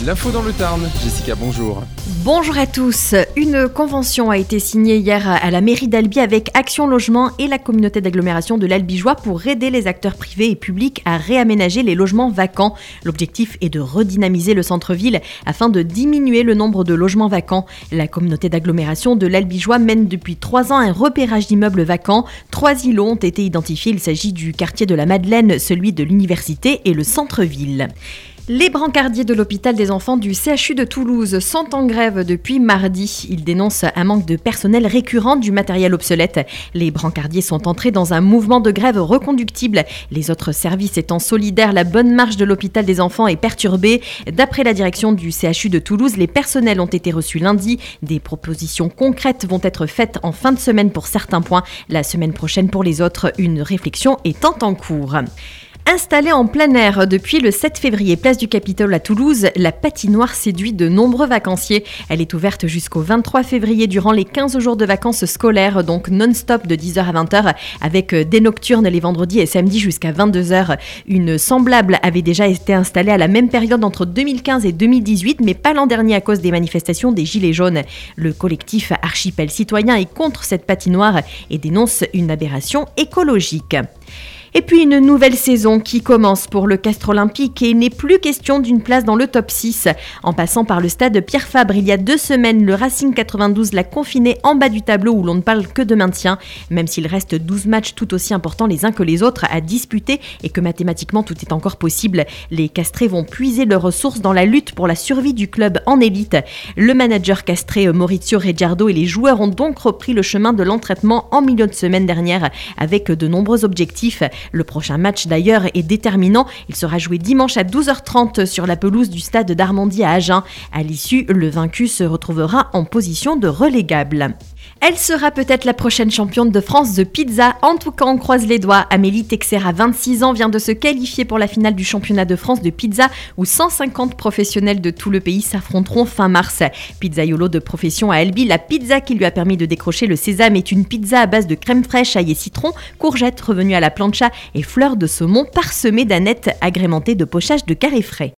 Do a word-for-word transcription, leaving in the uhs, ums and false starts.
L'info dans le Tarn. Jessica, bonjour. Bonjour à tous. Une convention a été signée hier à la mairie d'Albi avec Action Logement et la communauté d'agglomération de l'Albigeois pour aider les acteurs privés et publics à réaménager les logements vacants. L'objectif est de redynamiser le centre-ville afin de diminuer le nombre de logements vacants. La communauté d'agglomération de l'Albigeois mène depuis trois ans un repérage d'immeubles vacants. Trois îlots ont été identifiés. Il s'agit du quartier de la Madeleine, celui de l'Université et le centre-ville. Les brancardiers de l'hôpital des enfants du C H U de Toulouse sont en grève depuis mardi. Ils dénoncent un manque de personnel récurrent, du matériel obsolète. Les brancardiers sont entrés dans un mouvement de grève reconductible. Les autres services étant solidaires, la bonne marche de l'hôpital des enfants est perturbée. D'après la direction du C H U de Toulouse, les personnels ont été reçus lundi. Des propositions concrètes vont être faites en fin de semaine pour certains points. La semaine prochaine pour les autres, une réflexion étant en cours. Installée en plein air depuis le sept février, place du Capitole à Toulouse, la patinoire séduit de nombreux vacanciers. Elle est ouverte jusqu'au vingt-trois février durant les quinze jours de vacances scolaires, donc non-stop de dix heures à vingt heures, avec des nocturnes les vendredis et samedis jusqu'à vingt-deux heures. Une semblable avait déjà été installée à la même période entre deux mille quinze et deux mille dix-huit, mais pas l'an dernier à cause des manifestations des Gilets jaunes. Le collectif Archipel Citoyen est contre cette patinoire et dénonce une aberration écologique. Et puis une nouvelle saison qui commence pour le Castres Olympique et il n'est plus question d'une place dans le top six. En passant par le stade Pierre Fabre il y a deux semaines, le Racing quatre-vingt-douze l'a confiné en bas du tableau où l'on ne parle que de maintien. Même s'il reste douze matchs tout aussi importants les uns que les autres à disputer et que mathématiquement tout est encore possible, les Castrés vont puiser leurs ressources dans la lutte pour la survie du club en élite. Le manager castré Maurizio Reggiardo et les joueurs ont donc repris le chemin de l'entraînement en milieu de semaine dernière avec de nombreux objectifs. Le prochain match d'ailleurs est déterminant. Il sera joué dimanche à douze heures trente sur la pelouse du stade d'Armandie à Agen. À l'issue, le vaincu se retrouvera en position de relégable. Elle sera peut-être la prochaine championne de France de pizza. En tout cas, on croise les doigts. Amélie Texer, à vingt-six ans, vient de se qualifier pour la finale du championnat de France de pizza où cent cinquante professionnels de tout le pays s'affronteront fin mars. Pizzaiolo de profession à Albi, la pizza qui lui a permis de décrocher le sésame est une pizza à base de crème fraîche, ail et citron, courgettes revenues à la plancha et fleurs de saumon parsemées d'anettes agrémentées de pochage de carré frais.